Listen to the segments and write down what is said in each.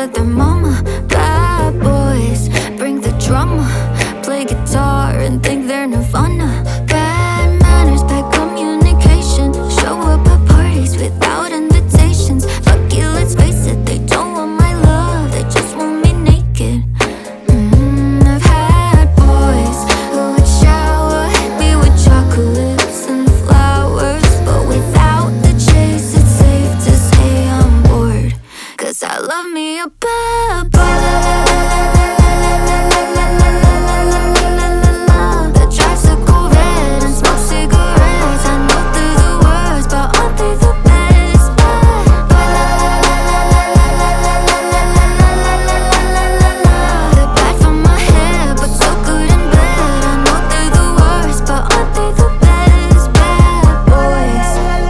with their mama. Bad boys bring the drama, play guitar and think they're Nirvana. Bad manners, bad communication, show up at parties without invitations. Fuck you, let's face it, they don't want my love, they just want me naked. I've had boys who would shower me with chocolates and flowers, but without the chase, it's safe to say I'm bored. 'Cause I love me a bad boy that drives a Corvette and smokes cigarettes. I know through the words, but aren't they the best? Bad boy, they're bad for my head, but so good in bed. I know they're the worst, but aren't they the best? Bad boys.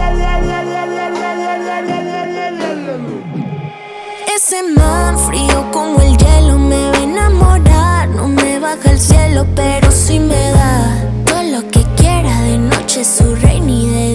Ese man frío como el hielo me va a enamorar. No me baja el cielo, pero sí me da todo lo que quiera. De noche su reina y de